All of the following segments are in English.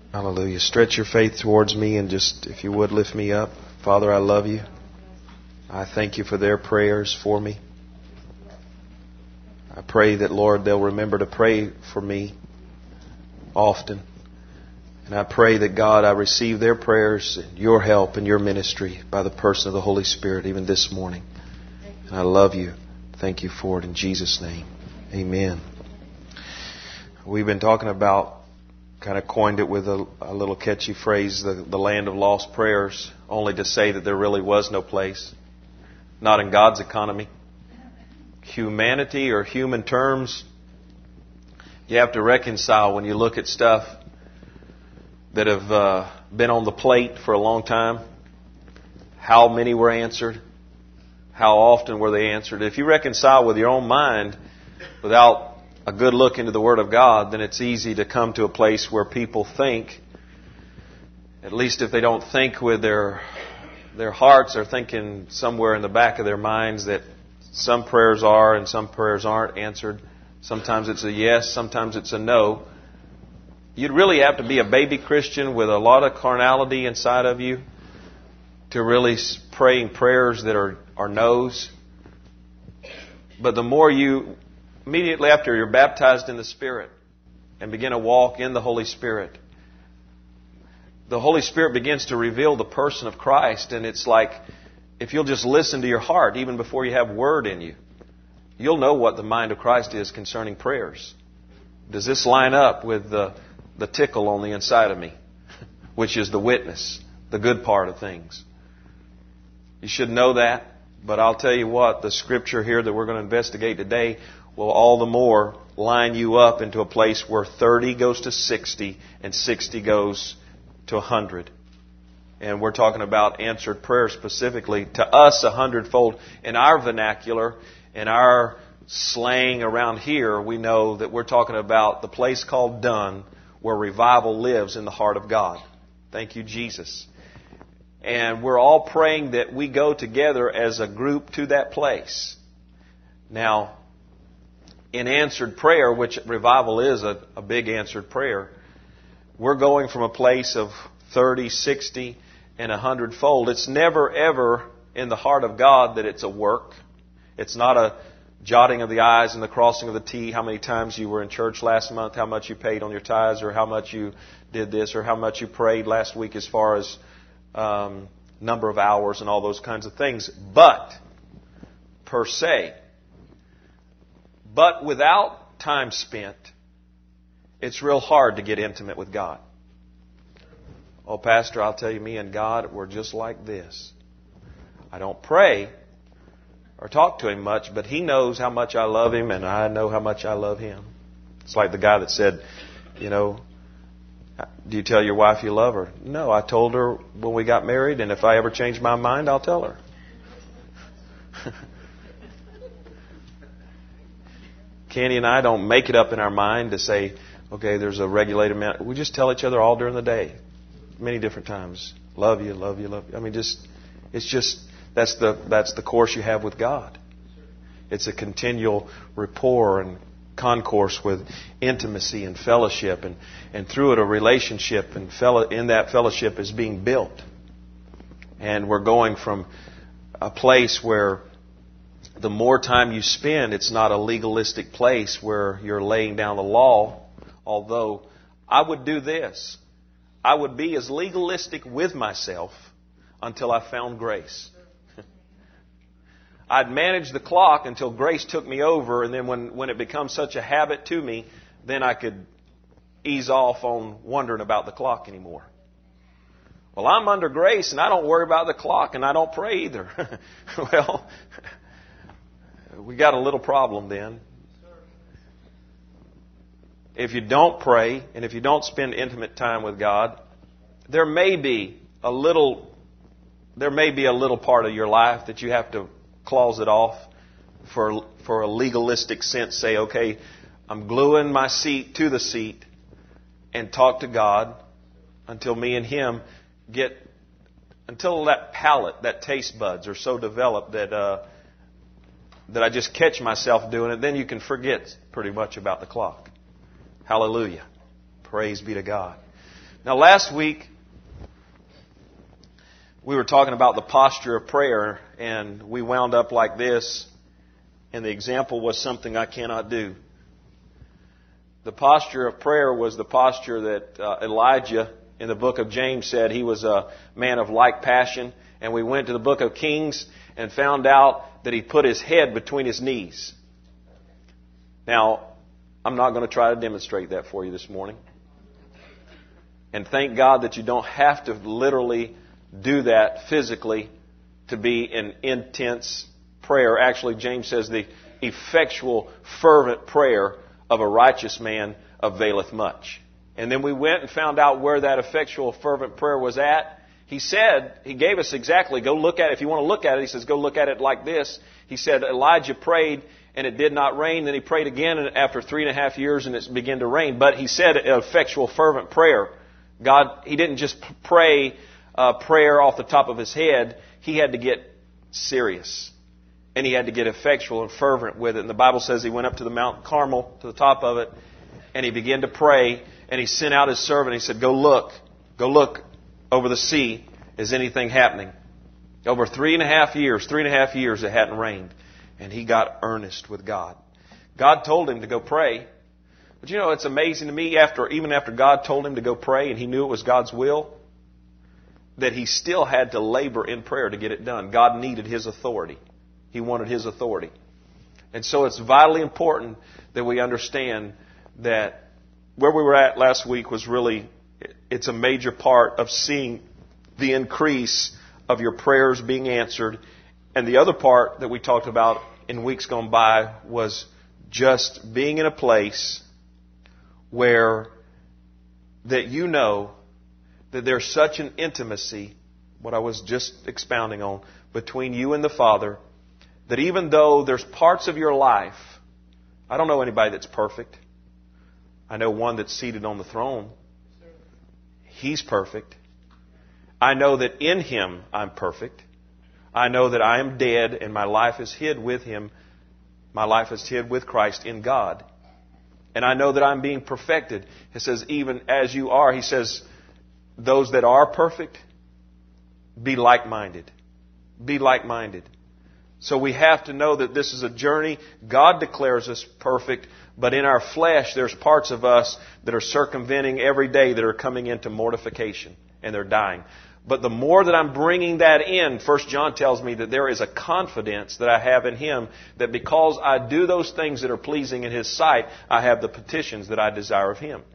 Hallelujah. Stretch your faith towards me and just, if you would, lift me up. Father, I love you. I thank you for their prayers for me. I pray that, Lord, they'll remember to pray for me often. And I pray that, God, I receive their prayers and your help and your ministry by the person of the Holy Spirit even this morning. And I love you. Thank you for it in Jesus' name. Amen. We've been talking about, kind of coined it with a little catchy phrase, the land of lost prayers, only to say that there really was no place. Not in God's economy. Humanity or human terms, you have to reconcile when you look at stuff that have been on the plate for a long time. How many were answered? How often were they answered? If you reconcile with your own mind without a good look into the Word of God, then it's easy to come to a place where people think, at least if they don't think with their hearts, they're thinking somewhere in the back of their minds that some prayers are and some prayers aren't answered. Sometimes it's a yes, sometimes it's a no. You'd really have to be a baby Christian with a lot of carnality inside of you to really praying prayers that are no's. But the more you, immediately after you're baptized in the Spirit and begin to walk in the Holy Spirit, the Holy Spirit begins to reveal the person of Christ. And it's like, if you'll just listen to your heart, even before you have word in you, you'll know what the mind of Christ is concerning prayers. Does this line up with the tickle on the inside of me, which is the witness, the good part of things? You should know that. But I'll tell you what, the scripture here that we're going to investigate today will all the more line you up into a place where 30 goes to 60 and 60 goes to 100. And we're talking about answered prayer specifically. To us, 100-fold. In our vernacular, in our slang around here, we know that we're talking about the place called done, where revival lives in the heart of God. Thank you, Jesus. And we're all praying that we go together as a group to that place. Now, in answered prayer, which revival is a big answered prayer, we're going from a place of 30, 60, and 100-fold. It's never, ever in the heart of God that it's a work. It's not a jotting of the I's and the crossing of the T, how many times you were in church last month, how much you paid on your tithes, or how much you did this, or how much you prayed last week as far as number of hours and all those kinds of things. But, per se, but without time spent, it's real hard to get intimate with God. Oh, Pastor, I'll tell you, me and God, we're just like this. I don't pray or talk to Him much, but He knows how much I love Him, and I know how much I love Him. It's like the guy that said, you know, do you tell your wife you love her? No, I told her when we got married, and if I ever change my mind, I'll tell her. Candy and I don't make it up in our mind to say, okay, there's a regulated amount. We just tell each other all during the day, many different times. Love you, love you, love you. I mean, that's the course you have with God. It's a continual rapport and concourse with intimacy and fellowship, and through it a relationship, and in that fellowship is being built. And we're going from a place where the more time you spend, it's not a legalistic place where you're laying down the law. Although I would do this, I would be as legalistic with myself until I found grace. I'd manage the clock until grace took me over, and then when it becomes such a habit to me, then I could ease off on wondering about the clock anymore. Well, I'm under grace, and I don't worry about the clock, and I don't pray either. Well, we got a little problem then. If you don't pray, and if you don't spend intimate time with God, there may be a little part of your life that you have to close it off for a legalistic sense. Say, okay, I'm gluing my seat to the seat and talk to God until me and Him until that palate, that taste buds are so developed that I just catch myself doing it. Then you can forget pretty much about the clock. Hallelujah. Praise be to God. Now, last week, we were talking about the posture of prayer, and we wound up like this, and the example was something I cannot do. The posture of prayer was the posture that Elijah in the book of James said he was a man of like passion, and we went to the book of Kings and found out that he put his head between his knees. Now, I'm not going to try to demonstrate that for you this morning. And thank God that you don't have to literally do that physically to be an intense prayer. Actually, James says the effectual, fervent prayer of a righteous man availeth much. And then we went and found out where that effectual, fervent prayer was at. He said, he gave us exactly, go look at it. If you want to look at it, he says, go look at it like this. He said, Elijah prayed and it did not rain. Then he prayed again and after 3.5 years and it began to rain. But he said effectual, fervent prayer. God, he didn't just pray prayer off the top of his head. He had to get serious. And he had to get effectual and fervent with it. And the Bible says he went up to the Mount Carmel, to the top of it, and he began to pray. And he sent out his servant. He said, go look over the sea. Is anything happening? Over 3.5 years it hadn't rained. And he got earnest with God. God told him to go pray. But you know, it's amazing to me, even after God told him to go pray and he knew it was God's will, that he still had to labor in prayer to get it done. God needed his authority. He wanted his authority. And so it's vitally important that we understand that where we were at last week was really, it's a major part of seeing the increase of your prayers being answered. And the other part that we talked about in weeks gone by was just being in a place where that you know that there's such an intimacy, what I was just expounding on, between you and the Father, that even though there's parts of your life, I don't know anybody that's perfect. I know one that's seated on the throne. He's perfect. I know that in Him I'm perfect. I know that I am dead and my life is hid with Him. My life is hid with Christ in God. And I know that I'm being perfected. He says, even as you are, He says, those that are perfect, be like-minded. Be like-minded. So we have to know that this is a journey. God declares us perfect, but in our flesh, there's parts of us that are circumventing every day that are coming into mortification, and they're dying. But the more that I'm bringing that in, 1 John tells me that there is a confidence that I have in Him, that because I do those things that are pleasing in His sight, I have the petitions that I desire of Him.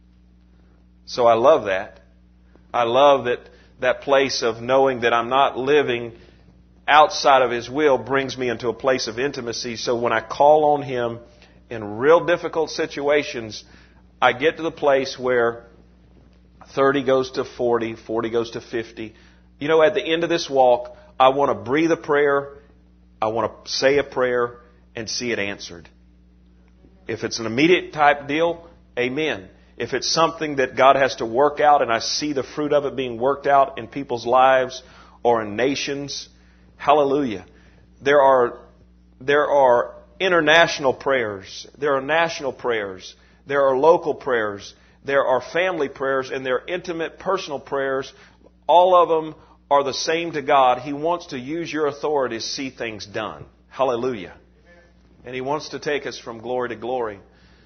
So I love that. I love that place of knowing that I'm not living outside of His will brings me into a place of intimacy. So when I call on Him in real difficult situations, I get to the place where 30 goes to 40, 40 goes to 50. You know, at the end of this walk, I want to breathe a prayer, I want to say a prayer, and see it answered. If it's an immediate type deal, amen. If it's something that God has to work out and I see the fruit of it being worked out in people's lives or in nations, hallelujah. There are international prayers. There are national prayers. There are local prayers. There are family prayers, and there are intimate personal prayers. All of them are the same to God. He wants to use your authority to see things done. Hallelujah. And He wants to take us from glory to glory.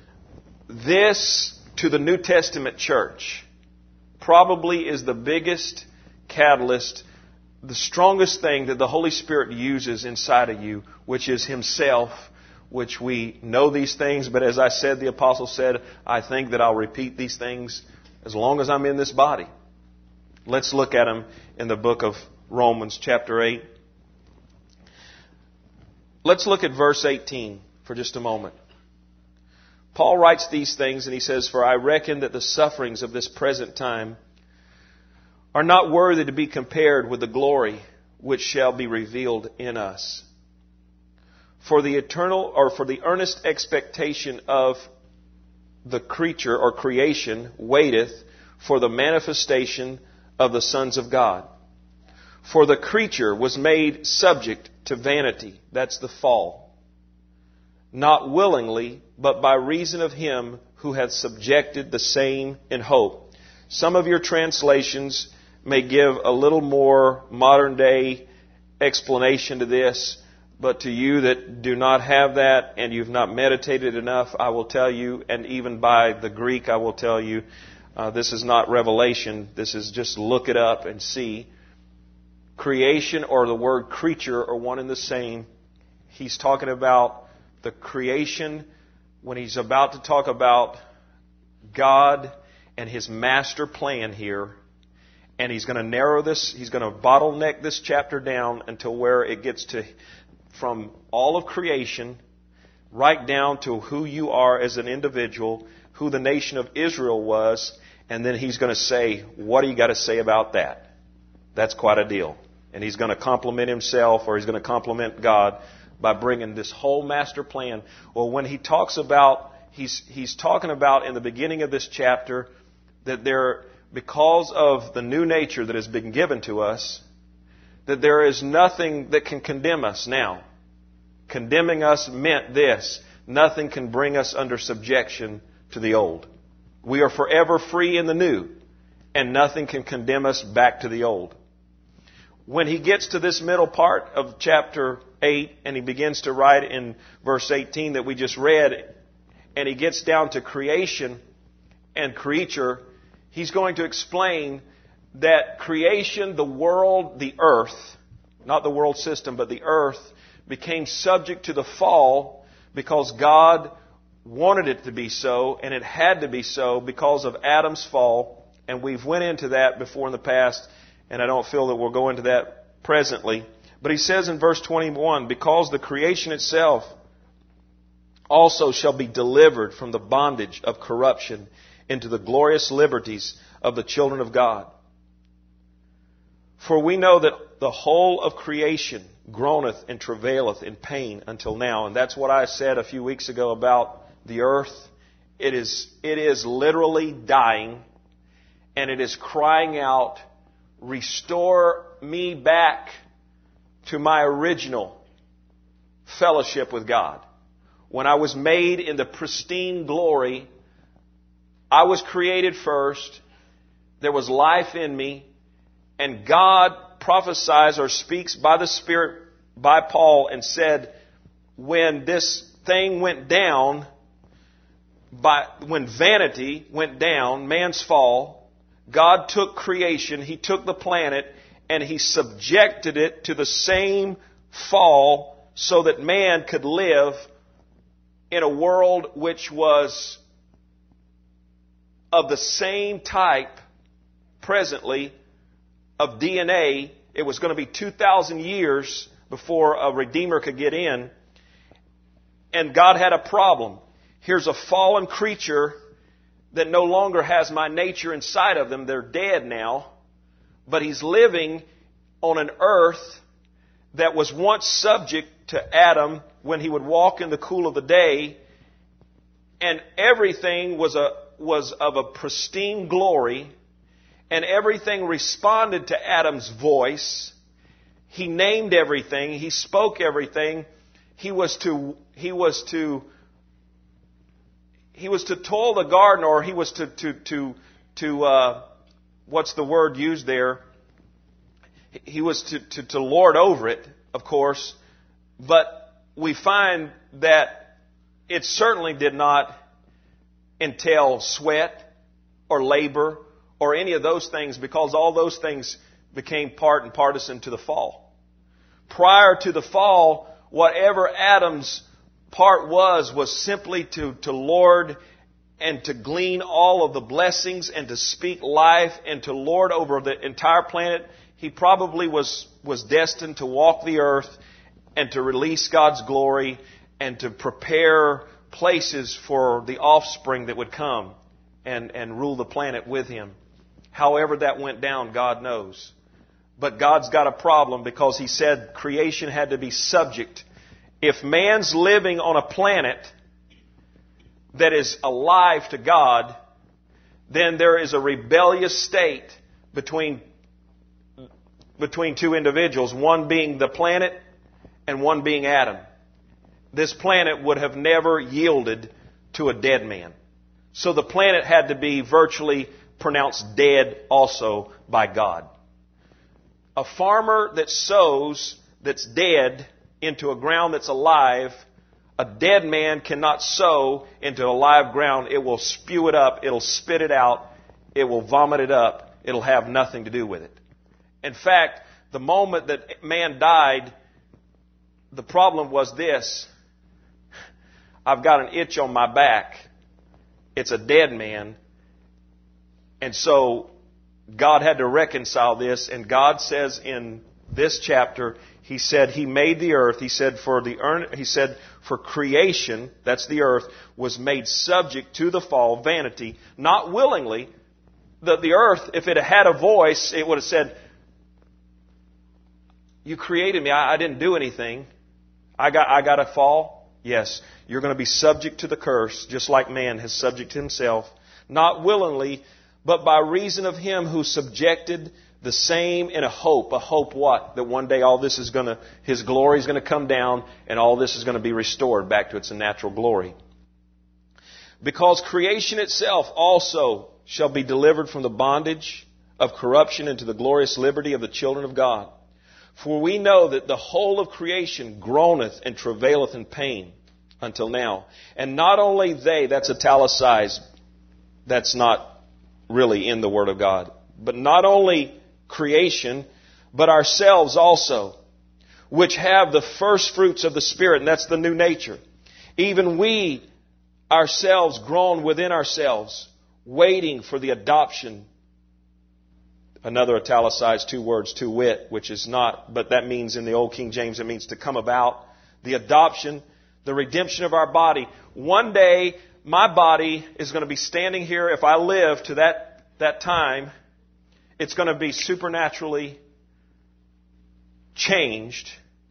This, to the New Testament church, probably is the biggest catalyst, the strongest thing that the Holy Spirit uses inside of you, which is Himself, which we know these things, but as I said, the apostle said, I think that I'll repeat these things as long as I'm in this body. Let's look at them in the book of Romans chapter 8. Let's look at verse 18 for just a moment. Paul writes these things and he says, for I reckon that the sufferings of this present time are not worthy to be compared with the glory which shall be revealed in us. For the earnest expectation of the creature or creation waiteth for the manifestation of the sons of God. For the creature was made subject to vanity, that's the fall, not willingly, but by reason of Him who hath subjected the same in hope, Some of your translations may give a little more modern day explanation to this, but to you that do not have that and you've not meditated enough, I will tell you, and even by the Greek I will tell you, this is not revelation. This is just look it up and see. Creation or the word creature are one and the same. He's talking about the creation when he's about to talk about God and His master plan here. And he's going to narrow this, he's going to bottleneck this chapter down until where it gets to from all of creation right down to who you are as an individual, who the nation of Israel was, and then he's going to say, what do you got to say about that? That's quite a deal. And he's going to compliment himself, or he's going to compliment God by bringing this whole master plan. Well, when he talks about, he's talking about in the beginning of this chapter that because of the new nature that has been given to us, that there is nothing that can condemn us now. Condemning us meant this: nothing can bring us under subjection to the old. We are forever free in the new, and nothing can condemn us back to the old. When he gets to this middle part of chapter 8, and he begins to write in verse 18 that we just read, and he gets down to creation and creature, he's going to explain that creation, the world, the earth, not the world system, but the earth, became subject to the fall because God wanted it to be so, and it had to be so because of Adam's fall. And we've went into that before in the past, and I don't feel that we'll go into that presently. But he says in verse 21, because the creation itself also shall be delivered from the bondage of corruption into the glorious liberties of the children of God. For we know that the whole of creation groaneth and travaileth in pain until now. And that's what I said a few weeks ago about the earth. It is literally dying, and it is crying out, restore me back to my original fellowship with God. When I was made in the pristine glory, I was created first. There was life in me. And God prophesies or speaks by the Spirit by Paul and said, when this thing went down, when vanity went down, man's fall, God took creation, He took the planet, and He subjected it to the same fall so that man could live in a world which was of the same type presently of DNA. It was going to be 2,000 years before a Redeemer could get in. And God had a problem. Here's a fallen creature that no longer has my nature inside of them. They're dead now. But he's living on an earth that was once subject to Adam when he would walk in the cool of the day. And everything was of a pristine glory. And everything responded to Adam's voice. He named everything. He spoke everything. He was to toil the garden, or he was to what's the word used there? He was to lord over it, of course. But we find that it certainly did not entail sweat or labor or any of those things, because all those things became part and partisan to the fall. Prior to the fall, whatever Adam's part was simply to lord and to glean all of the blessings and to speak life and to lord over the entire planet. He probably was destined to walk the earth and to release God's glory and to prepare places for the offspring that would come and rule the planet with him. However that went down, God knows. But God's got a problem because He said creation had to be subject. If man's living on a planet that is alive to God, then there is a rebellious state between two individuals, one being the planet and one being Adam. This planet would have never yielded to a dead man. So the planet had to be virtually pronounced dead also by God. A farmer that sows that's dead into a ground that's alive, a dead man cannot sow into a live ground. It will spew it up. It'll spit it out. It will vomit it up. It'll have nothing to do with it. In fact, the moment that man died, the problem was this. I've got an itch on my back. It's a dead man. And so God had to reconcile this. And God says in this chapter, He said He made the earth. He said for creation, that's the earth, was made subject to the fall, vanity, not willingly. The earth, if it had a voice, it would have said, you created me. I didn't do anything. I got to fall. Yes, you're going to be subject to the curse, just like man has subject to himself. Not willingly, but by reason of Him who subjected the same in a hope. A hope what? That one day all this is going to, His glory is going to come down and all this is going to be restored back to its natural glory. Because creation itself also shall be delivered from the bondage of corruption into the glorious liberty of the children of God. For we know that the whole of creation groaneth and travaileth in pain until now. And not only they, that's italicized, that's not really in the Word of God. But not only creation, but ourselves also, which have the first fruits of the Spirit, and that's the new nature. Even we ourselves groan within ourselves, waiting for the adoption. Another italicized two words, to wit, which is not, but that means in the Old King James, it means to come about. The adoption, the redemption of our body. One day, my body is going to be standing here. If I live to that time, it's going to be supernaturally changed.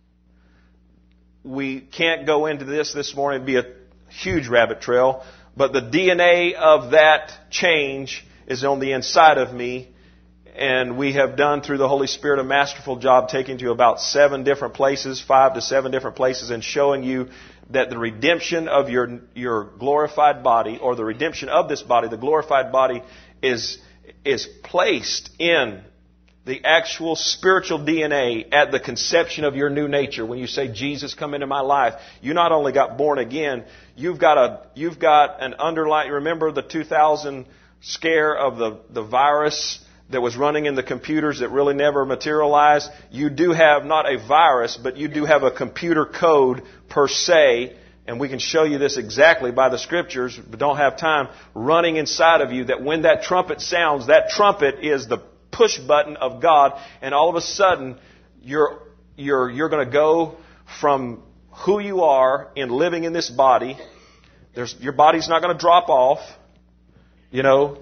We can't go into this morning. It'd be a huge rabbit trail. But the DNA of that change is on the inside of me. And we have done through the Holy Spirit a masterful job taking you about 7 different places, 5 to 7 different places, and showing you that the redemption of your glorified body, or the redemption of this body, the glorified body, is placed in the actual spiritual DNA at the conception of your new nature. When you say, Jesus, come into my life, you not only got born again, you've got an underlying. Remember the 2000 scare of the virus that was running in the computers that really never materialized? You do have not a virus, but you do have a computer code per se, and we can show you this exactly by the Scriptures, but don't have time, running inside of you, that when that trumpet sounds, that trumpet is the push button of God, and all of a sudden you're going to go from who you are in living in this body. Your body's not going to drop off. You know,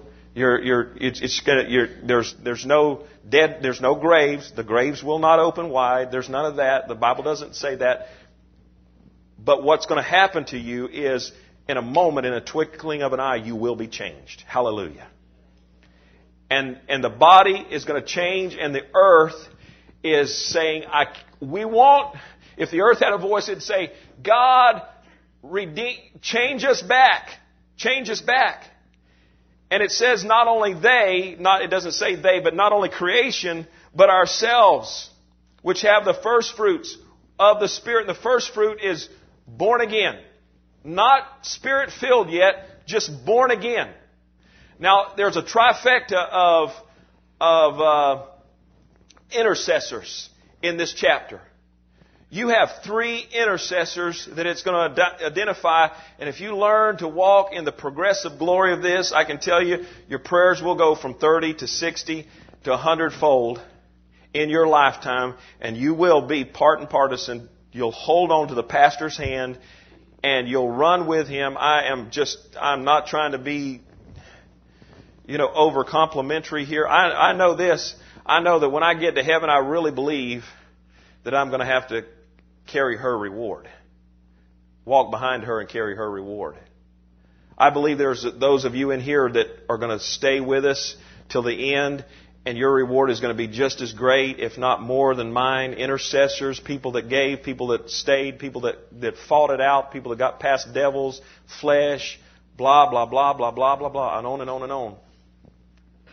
there's no dead, there's no graves. The graves will not open wide. There's none of that. The Bible doesn't say that. But what's going to happen to you is, in a moment, in a twinkling of an eye, you will be changed. Hallelujah. And the body is going to change, and the earth is saying, if the earth had a voice, it'd say, God, change us back. Change us back. And it says not only it doesn't say they, but not only creation, but ourselves, which have the first fruits of the Spirit. And the first fruit is born again. Not Spirit-filled yet, just born again. Now, there's a trifecta of intercessors in this chapter. You have 3 intercessors that it's going to identify. And if you learn to walk in the progressive glory of this, I can tell you, your prayers will go from 30 to 60 to 100-fold in your lifetime. And you will be part and partisan. You'll hold on to the pastor's hand and you'll run with him. I'm not trying to be, over complimentary here. I know this. I know that when I get to heaven, I really believe that I'm going to have to carry her reward. Walk behind her and carry her reward. I believe there's those of you in here that are going to stay with us till the end, and your reward is going to be just as great, if not more than mine. Intercessors, people that gave, people that stayed, people that fought it out, people that got past devils, flesh, blah, blah, blah, blah, blah, blah, blah, and on and on and on.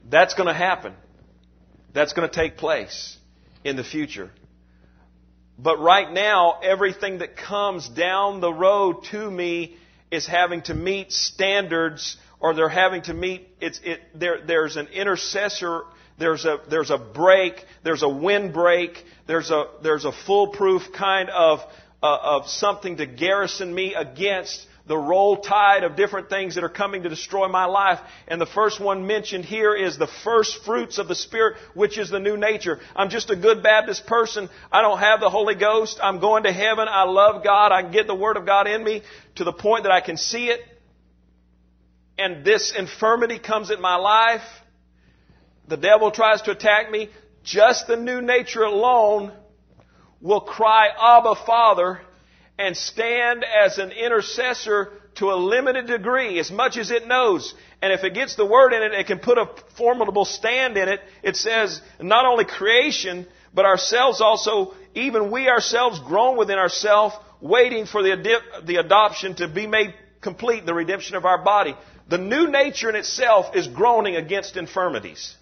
That's going to happen. That's going to take place in the future. But right now, everything that comes down the road to me is having to meet standards, or they're having to meet. There's an intercessor. There's a break. There's a windbreak. There's a foolproof kind of something to garrison me against the roll tide of different things that are coming to destroy my life. And the first one mentioned here is the first fruits of the Spirit, which is the new nature. I'm just a good Baptist person. I don't have the Holy Ghost. I'm going to heaven. I love God. I can get the Word of God in me to the point that I can see it. And this infirmity comes in my life. The devil tries to attack me. Just the new nature alone will cry, Abba, Father, and stand as an intercessor to a limited degree, as much as it knows. And if it gets the Word in it, it can put a formidable stand in it. It says not only creation, but ourselves also, even we ourselves groan within ourselves, waiting for the adoption to be made complete, the redemption of our body. The new nature in itself is groaning against infirmities.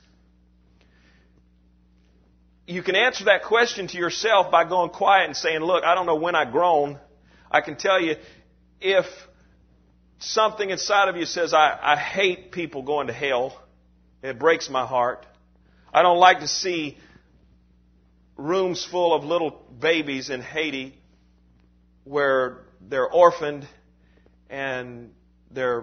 You can answer that question to yourself by going quiet and saying, look, I don't know when I groan. I can tell you, if something inside of you says, I hate people going to hell, it breaks my heart. I don't like to see rooms full of little babies in Haiti where they're orphaned and the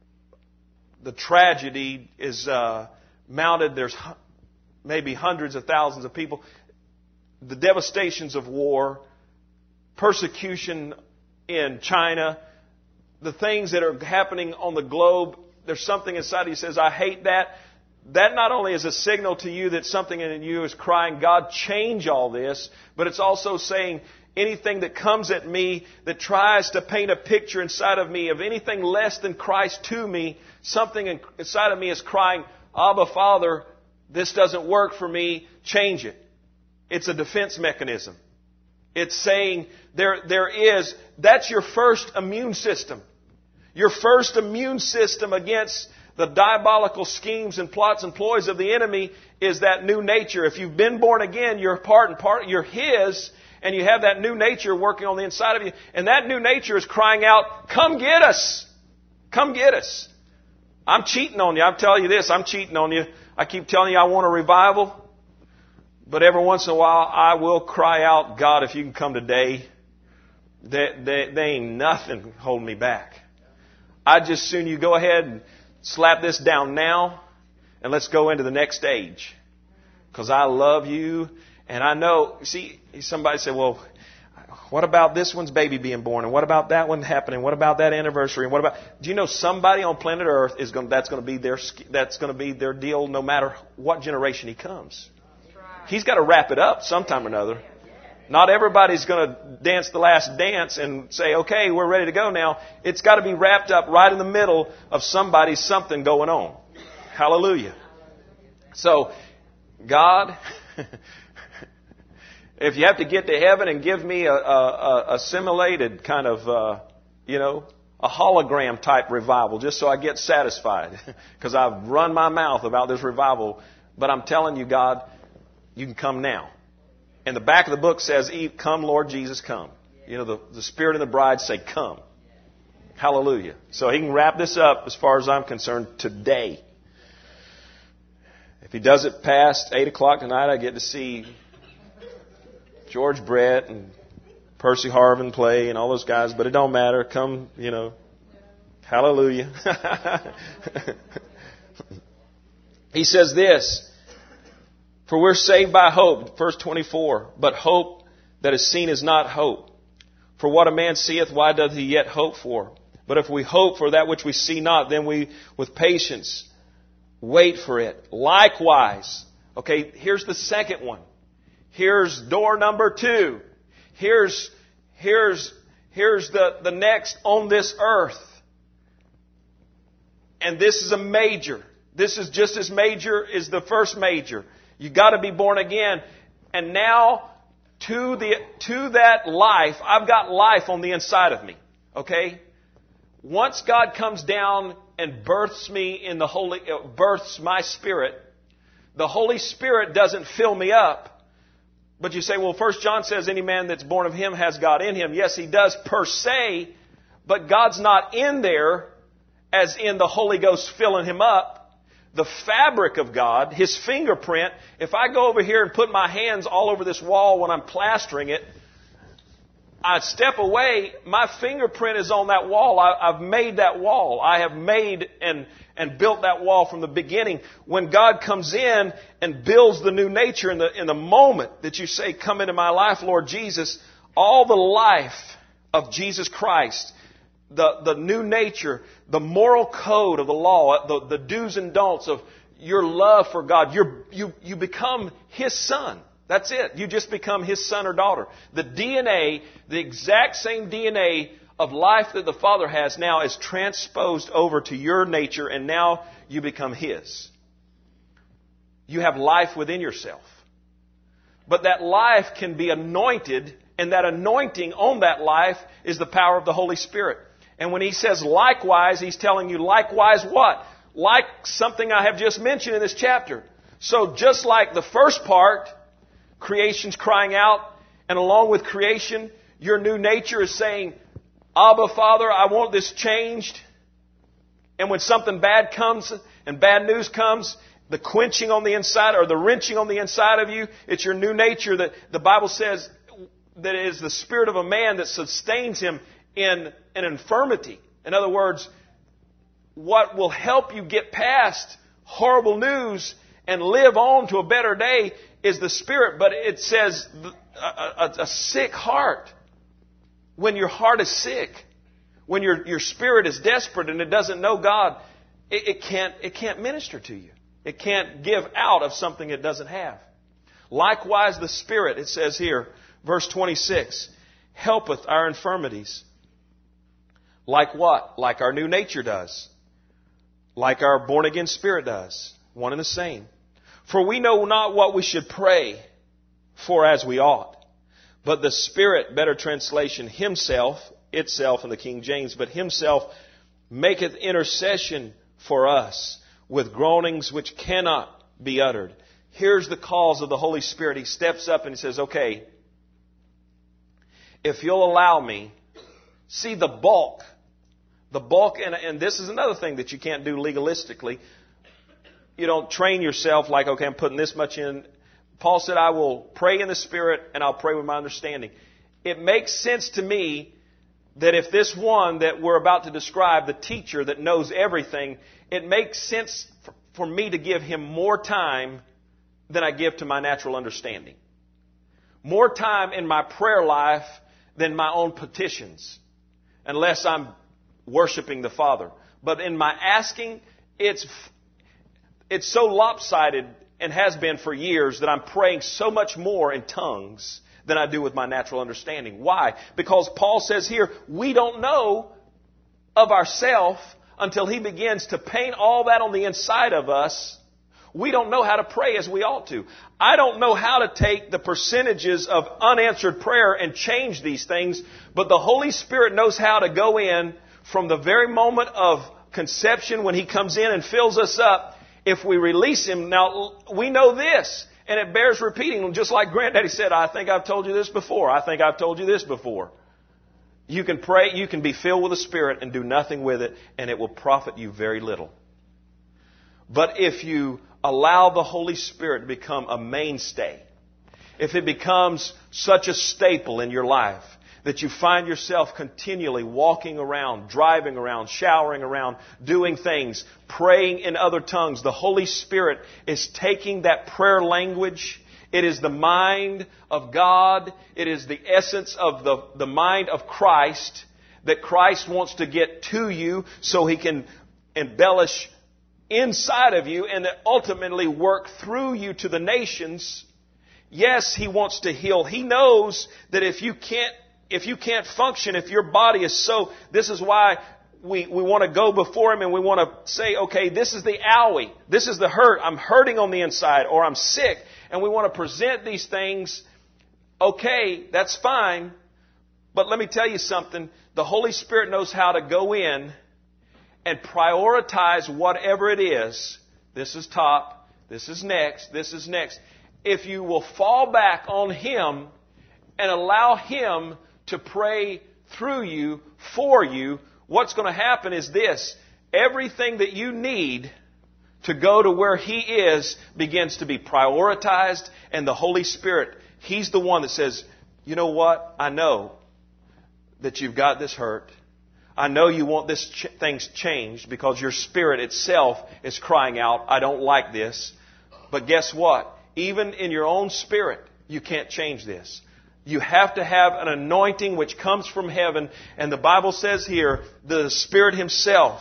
tragedy is mounted. There's maybe hundreds of thousands of people. The devastations of war, persecution in China, the things that are happening on the globe, there's something inside of you that says, I hate that. That not only is a signal to you that something in you is crying, God, change all this, but it's also saying anything that comes at me that tries to paint a picture inside of me of anything less than Christ to me, something inside of me is crying, Abba, Father, this doesn't work for me, change it. It's a defense mechanism. It's saying that's your first immune system. Your first immune system against the diabolical schemes and plots and ploys of the enemy is that new nature. If you've been born again, you're you're His, and you have that new nature working on the inside of you. And that new nature is crying out, come get us. Come get us. I'm cheating on you. I'm telling you this, I'm cheating on you. I keep telling you I want a revival. But every once in a while, I will cry out, God, if you can come today, there ain't nothing holding me back. I'd just soon you go ahead and slap this down now, and let's go into the next stage. Because I love you, and I know, see, somebody said, well, what about this one's baby being born? And what about that one happening? What about that anniversary? And what about, do you know somebody on planet Earth that's going to be their deal no matter what generation he comes? He's got to wrap it up sometime or another. Not everybody's going to dance the last dance and say, okay, we're ready to go now. It's got to be wrapped up right in the middle of somebody's something going on. Hallelujah. So, God, if you have to get to heaven and give me a simulated kind of, a hologram type revival just so I get satisfied because I've run my mouth about this revival. But I'm telling you, God, you can come now. And the back of the book says, come, Lord Jesus, come. You know, the Spirit and the bride say, come. Hallelujah. So He can wrap this up as far as I'm concerned today. If He does it past 8 o'clock tonight, I get to see George Brett and Percy Harvin play and all those guys. But it don't matter. Come, hallelujah. He says this. For we're saved by hope, verse 24. But hope that is seen is not hope. For what a man seeth, why doth he yet hope for? But if we hope for that which we see not, then we with patience wait for it. Likewise. Okay, here's the second one. Here's door number 2. Here's the next on this earth. And this is a major. This is just as major as the first major. You got to be born again. And now, to that life, I've got life on the inside of me. Okay? Once God comes down and births me in births my spirit, the Holy Spirit doesn't fill me up. But you say, well, 1 John says any man that's born of Him has God in him. Yes, he does per se, but God's not in there as in the Holy Ghost filling him up. The fabric of God, His fingerprint, if I go over here and put my hands all over this wall when I'm plastering it, I step away, my fingerprint is on that wall. I've made that wall. I have made and built that wall from the beginning. When God comes in and builds the new nature in the moment that you say, come into my life, Lord Jesus, all the life of Jesus Christ, the new nature, the moral code of the law, the do's and don'ts of your love for God, you become His son. That's it. You just become His son or daughter. The DNA, the exact same DNA of life that the Father has now is transposed over to your nature, and now you become His. You have life within yourself. But that life can be anointed, and that anointing on that life is the power of the Holy Spirit. And when He says likewise, He's telling you likewise what? Like something I have just mentioned in this chapter. So just like the first part, creation's crying out, and along with creation, your new nature is saying, Abba, Father, I want this changed. And when something bad comes and bad news comes, the quenching on the inside or the wrenching on the inside of you, it's your new nature that the Bible says that it is the spirit of a man that sustains him in an infirmity. In other words, what will help you get past horrible news and live on to a better day is the Spirit. But it says a sick heart. When your heart is sick, when your spirit is desperate and it doesn't know God, it can't minister to you. It can't give out of something it doesn't have. Likewise, the Spirit, it says here, verse 26, helpeth our infirmities. Like what? Like our new nature does. Like our born-again spirit does. One and the same. For we know not what we should pray for as we ought. But the Spirit, better translation, Himself, itself in the King James, but Himself maketh intercession for us with groanings which cannot be uttered. Here's the cause of the Holy Spirit. He steps up and He says, okay, if you'll allow me, see the bulk, and this is another thing that you can't do legalistically. You don't train yourself like, okay, I'm putting this much in. Paul said, I will pray in the Spirit and I'll pray with my understanding. It makes sense to me that if this one that we're about to describe, the teacher that knows everything, it makes sense for me to give him more time than I give to my natural understanding. More time in my prayer life than my own petitions, unless I'm worshiping the Father. But in my asking, it's so lopsided and has been for years that I'm praying so much more in tongues than I do with my natural understanding. Why? Because Paul says here, we don't know of ourselves until He begins to paint all that on the inside of us. We don't know how to pray as we ought to. I don't know how to take the percentages of unanswered prayer and change these things, but the Holy Spirit knows how to go in from the very moment of conception when He comes in and fills us up. If we release Him, now we know this, and it bears repeating, just like Granddaddy said, I think I've told you this before. I think I've told you this before. You can pray, you can be filled with the Spirit and do nothing with it, and it will profit you very little. But if you allow the Holy Spirit to become a mainstay, if it becomes such a staple in your life, that you find yourself continually walking around, driving around, showering around, doing things, praying in other tongues. The Holy Spirit is taking that prayer language. It is the mind of God. It is the essence of the mind of Christ that Christ wants to get to you so He can embellish inside of you and ultimately work through you to the nations. Yes, He wants to heal. He knows that if you can't function, if your body is so, this is why we want to go before Him and we want to say, okay, this is the owie. This is the hurt. I'm hurting on the inside or I'm sick. And we want to present these things. Okay, that's fine. But let me tell you something. The Holy Spirit knows how to go in and prioritize whatever it is. This is top. This is next. This is next. If you will fall back on Him and allow Him to pray through you, for you, what's going to happen is this. Everything that you need to go to where He is begins to be prioritized, and the Holy Spirit, He's the one that says, you know what? I know that you've got this hurt. I know you want this things changed because your spirit itself is crying out, I don't like this. But guess what? Even in your own spirit, you can't change this. You have to have an anointing which comes from heaven. And the Bible says here, the Spirit Himself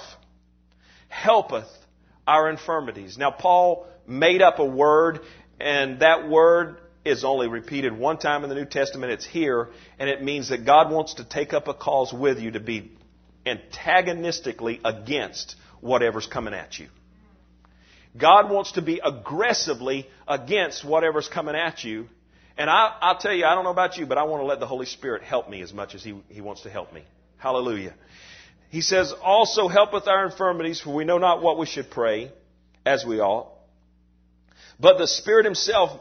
helpeth our infirmities. Now, Paul made up a word, and that word is only repeated one time in the New Testament. It's here, and it means that God wants to take up a cause with you to be antagonistically against whatever's coming at you. God wants to be aggressively against whatever's coming at you. And I'll tell you, I don't know about you, but I want to let the Holy Spirit help me as much as He wants to help me. Hallelujah. He says, also helpeth our infirmities, for we know not what we should pray as we ought. But the Spirit Himself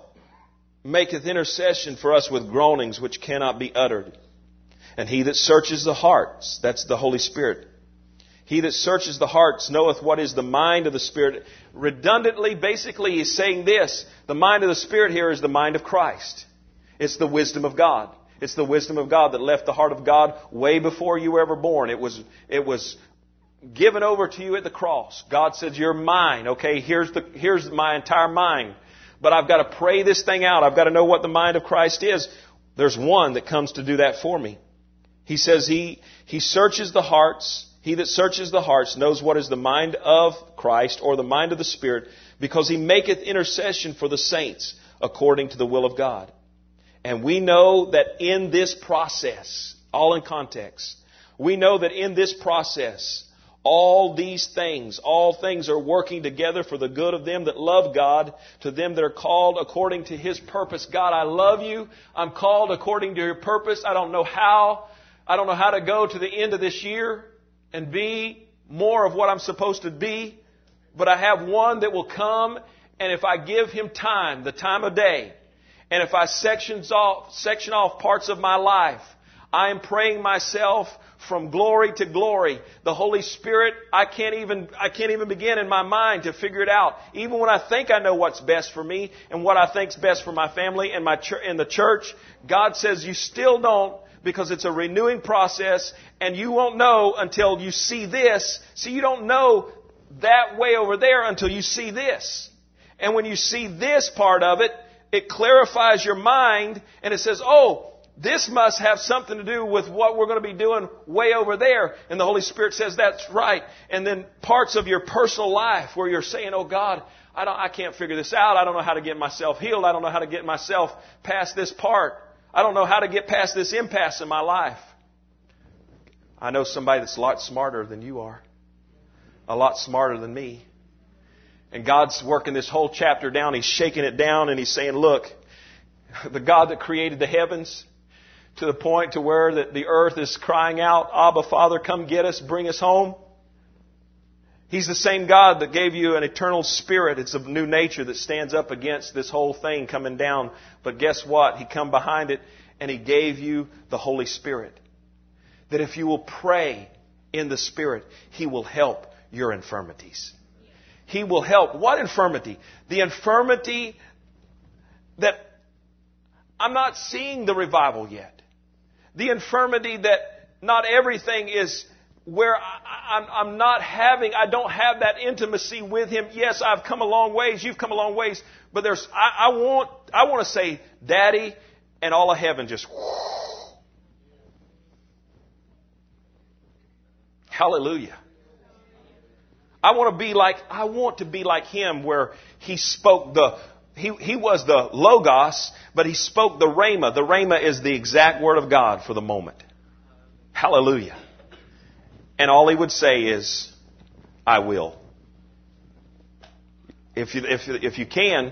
maketh intercession for us with groanings which cannot be uttered. And He that searches the hearts, that's the Holy Spirit. He that searches the hearts knoweth what is the mind of the Spirit. Redundantly, basically, he's saying this. The mind of the Spirit here is the mind of Christ. It's the wisdom of God. It's the wisdom of God that left the heart of God way before you were ever born. It was given over to you at the cross. God said, you're mine. Okay, here's my entire mind. But I've got to pray this thing out. I've got to know what the mind of Christ is. There's one that comes to do that for me. He says He searches the hearts. He that searches the hearts knows what is the mind of Christ, or the mind of the Spirit, because He maketh intercession for the saints according to the will of God. And we know that in this process, all in context, we know that in this process, all things are working together for the good of them that love God, to them that are called according to His purpose. God, I love you. I'm called according to Your purpose. I don't know how to go to the end of this year and be more of what I'm supposed to be. But I have one that will come, and if I give Him time, the time of day, and if I section off parts of my life, I am praying myself from glory to glory. The Holy Spirit, I can't even begin in my mind to figure it out. Even when I think I know what's best for me and what I think's best for my family and in the church, God says you still don't, because it's a renewing process, and you won't know until you see this. So you don't know that way over there until you see this. And when you see this part of it, it clarifies your mind, and it says, oh, this must have something to do with what we're going to be doing way over there. And the Holy Spirit says, that's right. And then parts of your personal life where you're saying, oh God, I can't figure this out. I don't know how to get myself healed. I don't know how to get myself past this part. I don't know how to get past this impasse in my life. I know somebody that's a lot smarter than you are. A lot smarter than me. And God's working this whole chapter down. He's shaking it down and He's saying, look, the God that created the heavens to the point to where the earth is crying out, Abba, Father, come get us, bring us home. He's the same God that gave you an eternal spirit. It's a new nature that stands up against this whole thing coming down. But guess what? He come behind it and He gave you the Holy Spirit. That if you will pray in the Spirit, He will help your infirmities. He will help. What infirmity? The infirmity that I'm not seeing the revival yet. The infirmity that not everything is where I don't have that intimacy with Him. Yes, I've come a long ways. You've come a long ways. But I want to say, Daddy, and all of heaven just, hallelujah. I want to be like Him, where He spoke He was the Logos, but He spoke the Rhema. The Rhema is the exact word of God for the moment. Hallelujah. And all He would say is, I will. If you can,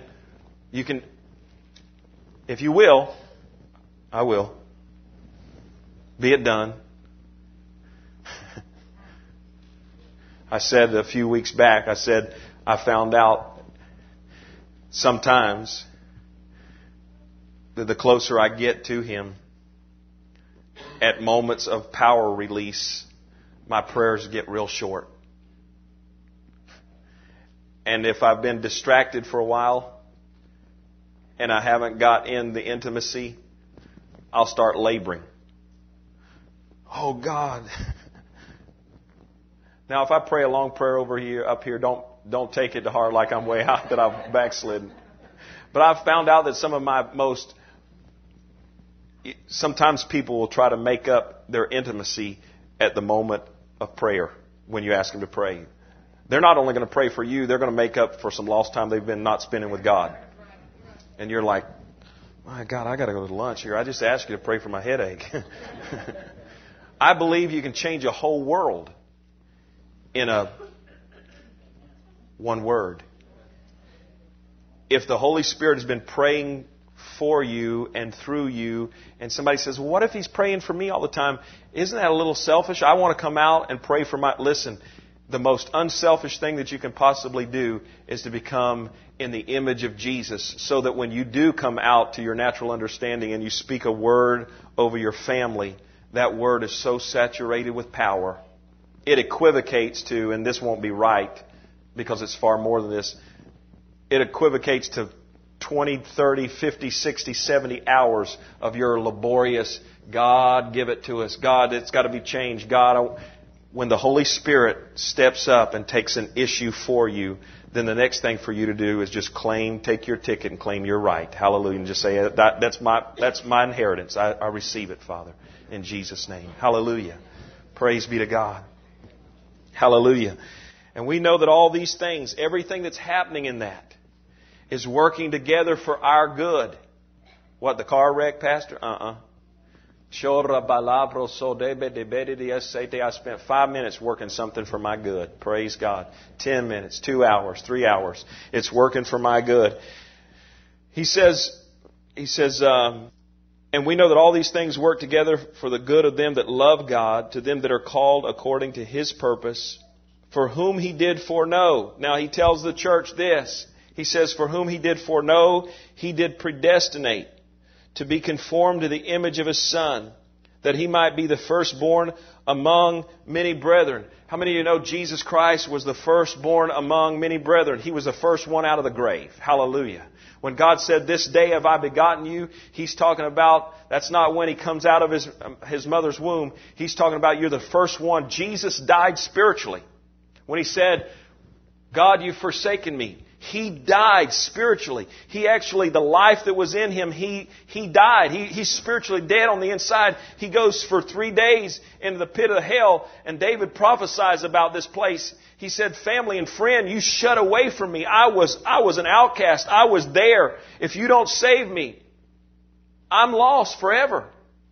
if you will, I will. Be it done. I said a few weeks back, I said, I found out sometimes that the closer I get to Him, at moments of power release, my prayers get real short. And if I've been distracted for a while and I haven't got in the intimacy, I'll start laboring. Oh God. Now if I pray a long prayer up here, don't take it to heart like I'm way out, that I've backslidden. But I've found out that some of my sometimes people will try to make up their intimacy at the moment of prayer when you ask them to pray. They're not only going to pray for you, they're going to make up for some lost time they've been not spending with God. And you're like, my God, I got to go to lunch here. I just asked you to pray for my headache. I believe you can change a whole world in one word. If the Holy Spirit has been praying for you and through you, and somebody says, well, what if He's praying for me all the time? Isn't that a little selfish? I want to come out and pray for my... Listen, the most unselfish thing that you can possibly do is to become in the image of Jesus, so that when you do come out to your natural understanding and you speak a word over your family, that word is so saturated with power. It equivocates to, and this won't be right because it's far more than this, it equivocates to 20, 30, 50, 60, 70 hours of your laborious, God, give it to us. God, it's got to be changed. God, when the Holy Spirit steps up and takes an issue for you, then the next thing for you to do is just take your ticket and claim your right. Hallelujah. And just say, that's my inheritance. I receive it, Father, in Jesus' name. Hallelujah. Praise be to God. Hallelujah. And we know that all these things, everything that's happening in that, is working together for our good. What, the car wreck, Pastor? I spent 5 minutes working something for my good. Praise God. 10 minutes, 2 hours, 3 hours. It's working for my good. He says, and we know that all these things work together for the good of them that love God, to them that are called according to His purpose, for whom He did foreknow. Now He tells the church this. He says, for whom He did foreknow, He did predestinate to be conformed to the image of His Son, that He might be the firstborn among many brethren. How many of you know Jesus Christ was the firstborn among many brethren? He was the first one out of the grave. Hallelujah. When God said, this day have I begotten you, He's talking about, that's not when He comes out of His mother's womb. He's talking about you're the first one. Jesus died spiritually. When He said, God, you've forsaken me, He died spiritually. He actually, the life that was in Him, He died. He's spiritually dead on the inside. He goes for 3 days into the pit of hell, and David prophesies about this place. He said, family and friend, you shut away from me. I was an outcast. I was there. If you don't save me, I'm lost forever.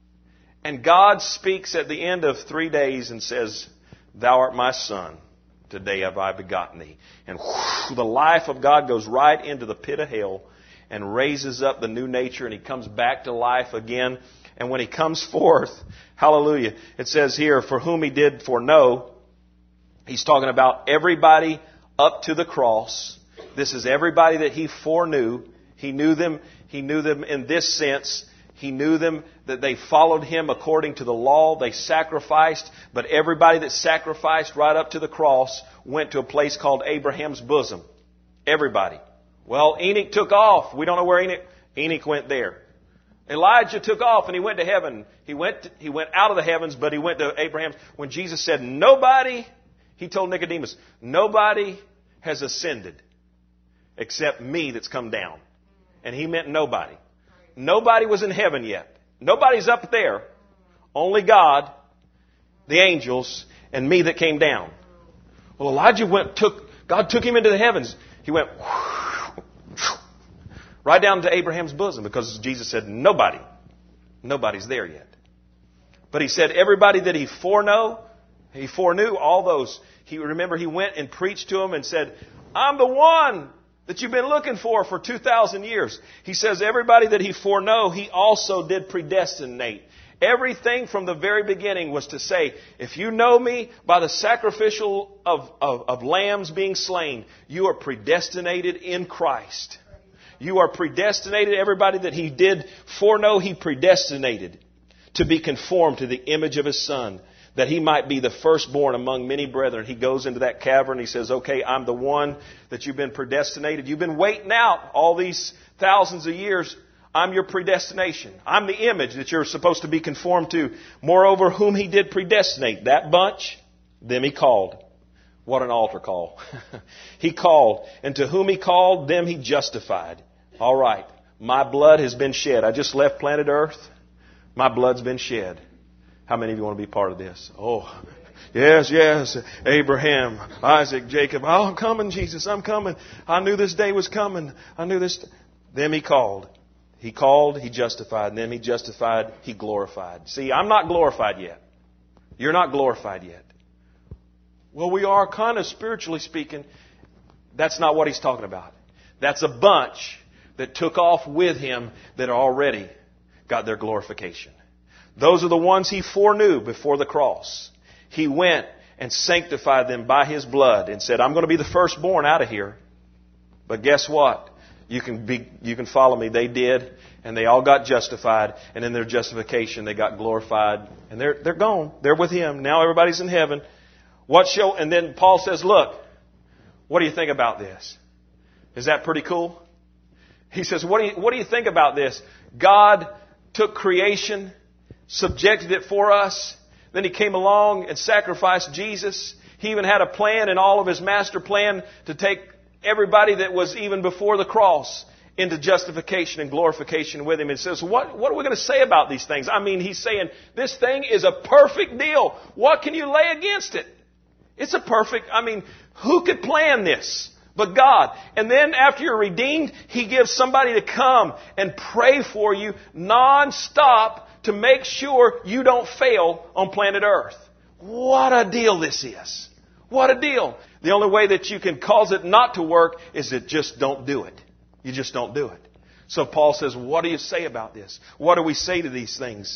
And God speaks at the end of 3 days and says, thou art my son. Today have I begotten thee. And the life of God goes right into the pit of hell and raises up the new nature, and He comes back to life again. And when He comes forth, hallelujah, it says here, for whom He did foreknow, He's talking about everybody up to the cross. This is everybody that He foreknew. He knew them in this sense. He knew them, that they followed Him according to the law. They sacrificed. But everybody that sacrificed right up to the cross went to a place called Abraham's bosom. Everybody. Well, Enoch took off. We don't know where Enoch went there. Elijah took off and he went to heaven. He went out of the heavens, but he went to Abraham's. When Jesus said, nobody, He told Nicodemus, nobody has ascended except me that's come down. And He meant nobody. Nobody was in heaven yet. Nobody's up there. Only God, the angels, and me that came down. Well, Elijah God took him into the heavens. He went right down to Abraham's bosom, because Jesus said, nobody's there yet. But He said, everybody that He foreknew all those. He went and preached to them and said, I'm the one that you've been looking for 2,000 years. He says, everybody that He foreknow, He also did predestinate. Everything from the very beginning was to say, if you know me by the sacrificial of lambs being slain, you are predestinated in Christ. You are predestinated. Everybody that He did foreknow, He predestinated to be conformed to the image of His Son, that He might be the firstborn among many brethren. He goes into that cavern. He says, okay, I'm the one that you've been predestinated. You've been waiting out all these thousands of years. I'm your predestination. I'm the image that you're supposed to be conformed to. Moreover, whom He did predestinate, that bunch, them He called. What an altar call. He called. And to whom He called, them He justified. All right. My blood has been shed. I just left planet Earth. My blood's been shed. How many of you want to be part of this? Oh, yes. Abraham, Isaac, Jacob. Oh, I'm coming, Jesus. I'm coming. I knew this day was coming. I knew this. Them He called. He called, He justified. And then He justified, He glorified. See, I'm not glorified yet. You're not glorified yet. Well, we are kind of spiritually speaking. That's not what He's talking about. That's a bunch that took off with Him that already got their glorification. Those are the ones He foreknew before the cross. He went and sanctified them by His blood and said, I'm going to be the firstborn out of here. But guess what? You can follow me. They did, and they all got justified, and in their justification they got glorified, and they're gone. They're with Him. Now everybody's in heaven. And then Paul says, look, what do you think about this? Is that pretty cool? He says, what do you think about this? God took creation, subjected it for us. Then He came along and sacrificed Jesus. He even had a plan in all of His master plan to take everybody that was even before the cross into justification and glorification with Him. And says, what are we going to say about these things? I mean, He's saying, this thing is a perfect deal. What can you lay against it? It's a perfect, who could plan this but God? And then after you're redeemed, He gives somebody to come and pray for you non-stop to make sure you don't fail on planet Earth. What a deal this is. What a deal. The only way that you can cause it not to work is that just don't do it. You just don't do it. So Paul says, what do you say about this? What do we say to these things?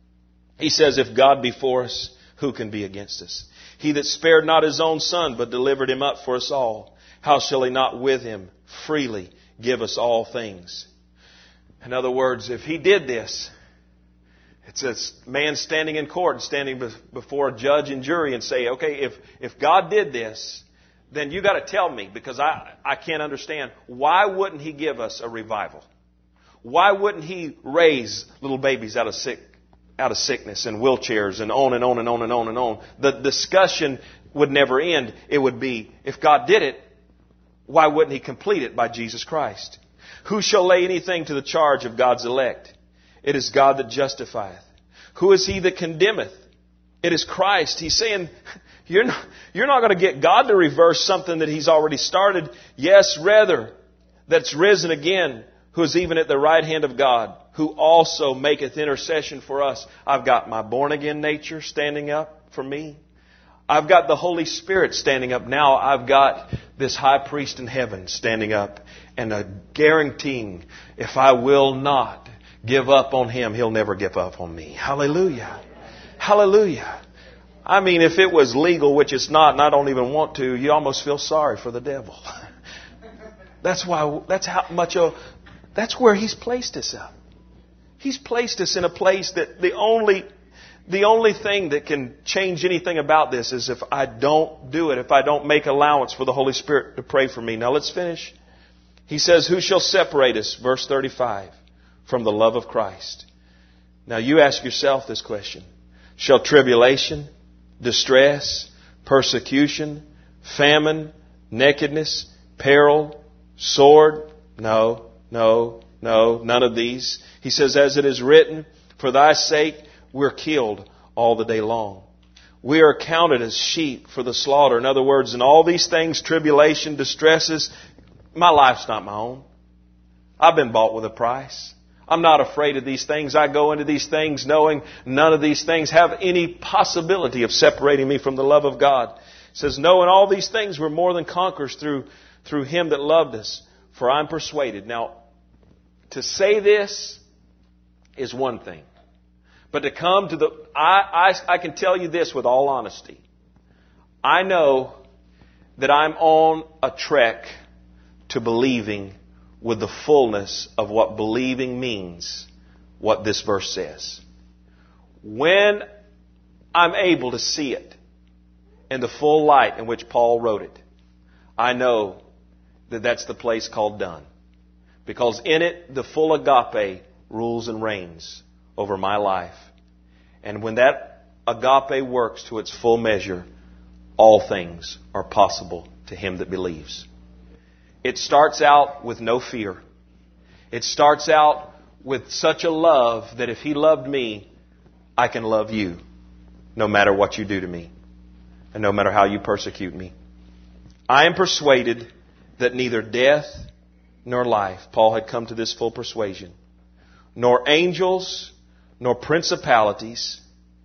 He says, if God be for us, who can be against us? He that spared not His own Son, but delivered Him up for us all, how shall He not with Him freely give us all things? In other words, if He did this, it's a man standing in court and standing before a judge and jury and say, okay, if God did this, then you got to tell me, because I can't understand. Why wouldn't He give us a revival? Why wouldn't He raise little babies out of sickness and wheelchairs and on and on and on and on and on? The discussion would never end. It would be, if God did it, why wouldn't He complete it by Jesus Christ? Who shall lay anything to the charge of God's elect? It is God that justifieth. Who is he that condemneth? It is Christ. He's saying, you're not going to get God to reverse something that He's already started. Yes, rather, that's risen again, who is even at the right hand of God, who also maketh intercession for us. I've got my born-again nature standing up for me. I've got the Holy Spirit standing up. Now I've got this high priest in heaven standing up and guaranteeing, if I will not give up on Him, He'll never give up on me. Hallelujah. Hallelujah. If it was legal, which it's not, and I don't even want to, you almost feel sorry for the devil. That's where He's placed us up. He's placed us in a place that the only thing that can change anything about this is if I don't do it, if I don't make allowance for the Holy Spirit to pray for me. Now let's finish. He says, who shall separate us, verse 35, from the love of Christ? Now you ask yourself this question. Shall tribulation, distress, persecution, famine, nakedness, peril, sword? No, none of these. He says, as it is written, for thy sake we're killed all the day long. We are counted as sheep for the slaughter. In other words, in all these things, tribulation, distresses, my life's not my own. I've been bought with a price. I'm not afraid of these things. I go into these things knowing none of these things have any possibility of separating me from the love of God. It says, no, in all these things we're more than conquerors through Him that loved us. For I'm persuaded. Now, to say this is one thing. But to come to the... I can tell you this with all honesty. I know that I'm on a trek to believing with the fullness of what believing means, what this verse says. When I'm able to see it in the full light in which Paul wrote it, I know that that's the place called done. Because in it, the full agape rules and reigns over my life. And when that agape works to its full measure, all things are possible to him that believes. It starts out with no fear. It starts out with such a love that if he loved me, I can love you no matter what you do to me and no matter how you persecute me. I am persuaded that neither death nor life, Paul had come to this full persuasion, nor angels, nor principalities,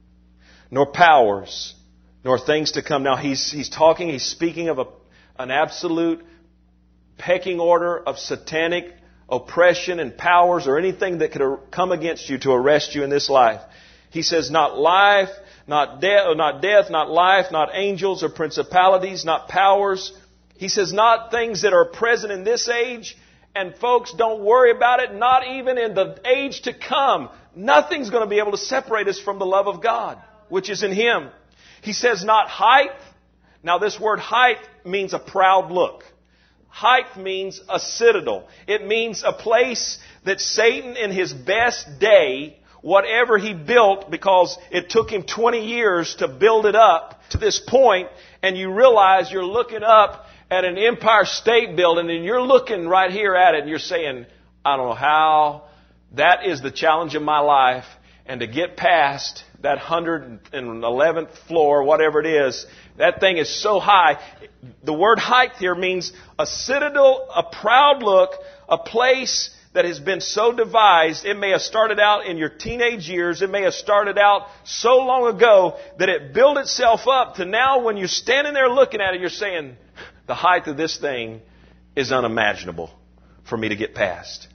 nor powers, nor things to come. Now he's speaking of an absolute pecking order of satanic oppression and powers or anything that could come against you to arrest you in this life. He says not life, not death, not life, not angels or principalities, not powers. He says not things that are present in this age. And folks, don't worry about it. Not even in the age to come. Nothing's going to be able to separate us from the love of God, which is in Him. He says not height. Now this word height means a proud look. Height means a citadel. It means a place that Satan in his best day, whatever he built, because it took him 20 years to build it up to this point, and you realize you're looking up at an Empire State Building and you're looking right here at it and you're saying, I don't know how. That is the challenge of my life. And to get past that 111th floor, whatever it is, that thing is so high. The word height here means a citadel, a proud look, a place that has been so devised. It may have started out in your teenage years. It may have started out so long ago that it built itself up to now when you're standing there looking at it, you're saying, the height of this thing is unimaginable for me to get past.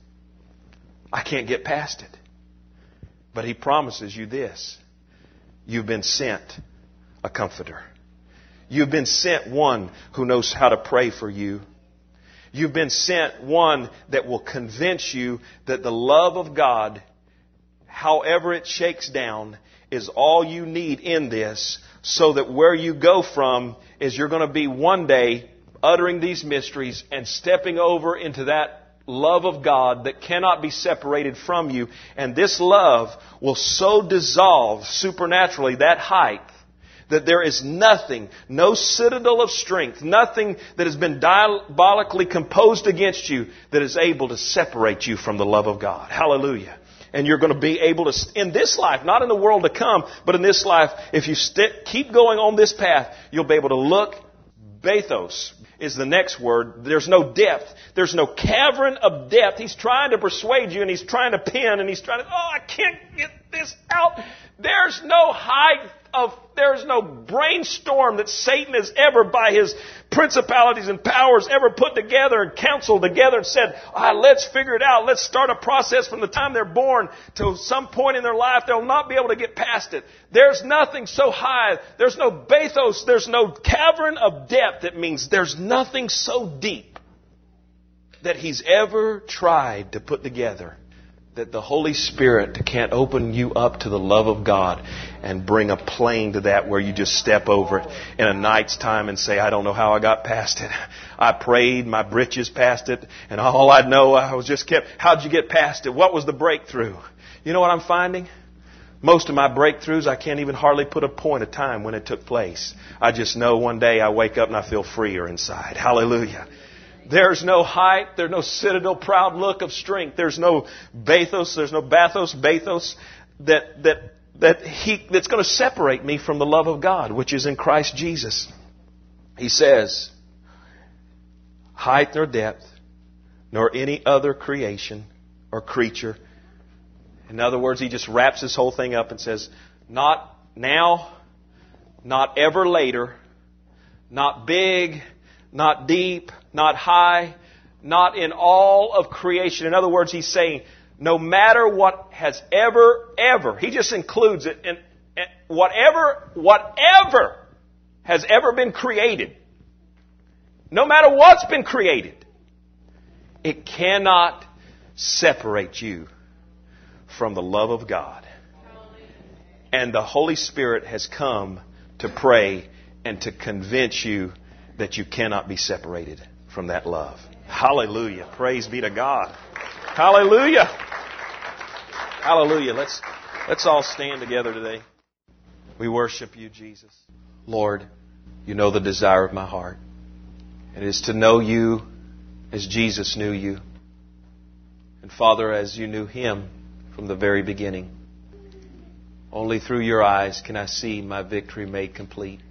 I can't get past it. But He promises you this. You've been sent a comforter. You've been sent one who knows how to pray for you. You've been sent one that will convince you that the love of God, however it shakes down, is all you need in this, so that where you go from is you're going to be one day uttering these mysteries and stepping over into that love of God that cannot be separated from you. And this love will so dissolve supernaturally that height that there is nothing, no citadel of strength, nothing that has been diabolically composed against you that is able to separate you from the love of God. Hallelujah. And you're going to be able to, in this life, not in the world to come, but in this life, if you keep going on this path, you'll be able to look. Bathos is the next word. There's no depth. There's no cavern of depth. He's trying to persuade you and he's trying to pin and he's trying to, I can't get this out. There's no height there's no brainstorm that Satan has ever, by his principalities and powers, ever put together and counseled together and said, let's figure it out. Let's start a process from the time they're born to some point in their life. They'll not be able to get past it. There's nothing so high. There's no bathos. There's no cavern of depth. It means there's nothing so deep that He's ever tried to put together that the Holy Spirit can't open you up to the love of God and bring a plane to that where you just step over it in a night's time and say, I don't know how I got past it. I prayed, my britches past it, and all I know, I was just how'd you get past it? What was the breakthrough? You know what I'm finding? Most of my breakthroughs, I can't even hardly put a point of time when it took place. I just know one day I wake up and I feel freer inside. Hallelujah. There's no height, there's no citadel, proud look of strength. There's no bathos that's going to separate me from the love of God, which is in Christ Jesus. He says, height nor depth, nor any other creation or creature. In other words, he just wraps this whole thing up and says, not now, not ever later, not big, not deep, not high, not in all of creation. In other words, he's saying, no matter what has ever, he just includes it, and whatever has ever been created, no matter what's been created, it cannot separate you from the love of God. And the Holy Spirit has come to pray and to convince you that you cannot be separated from that love. Hallelujah. Praise be to God. Hallelujah. Hallelujah. Let's all stand together today. We worship you, Jesus. Lord, you know the desire of my heart. It is to know you as Jesus knew you. And Father, as you knew him from the very beginning. Only through your eyes can I see my victory made complete.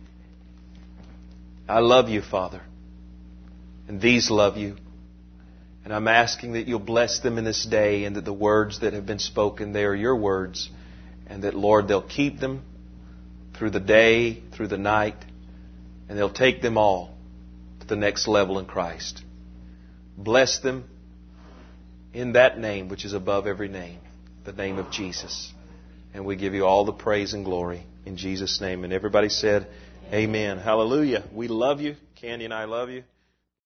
I love you, Father. And these love you. And I'm asking that you'll bless them in this day, and that the words that have been spoken, they are your words. And that, Lord, they'll keep them through the day, through the night, and they'll take them all to the next level in Christ. Bless them in that name which is above every name, the name of Jesus. And we give you all the praise and glory in Jesus' name. And everybody said, Amen. Hallelujah. We love you. Candy and I love you.